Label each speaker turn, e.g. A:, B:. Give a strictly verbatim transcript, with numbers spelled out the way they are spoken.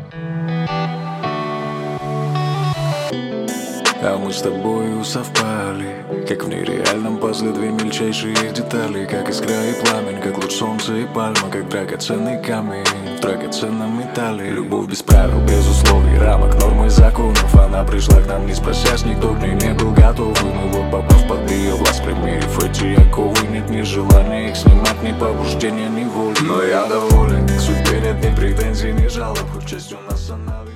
A: А мы с тобою совпали, как в нереальном пазле две мельчайшие детали. Как искра и пламень, как луч солнца и пальма, как драгоценный камень в драгоценном металле. Любовь без правил, без условий, рамок, норм и законов. Она пришла к нам не спросясь, никто к ней не был готов. И мы вот, попав под ее власть, примерив эти оковы, нет ни желания их снимать, ни побуждения, ни воли. Но я доволен, к судьбе нет ни претензий, ни жалоб, хоть часть у нас она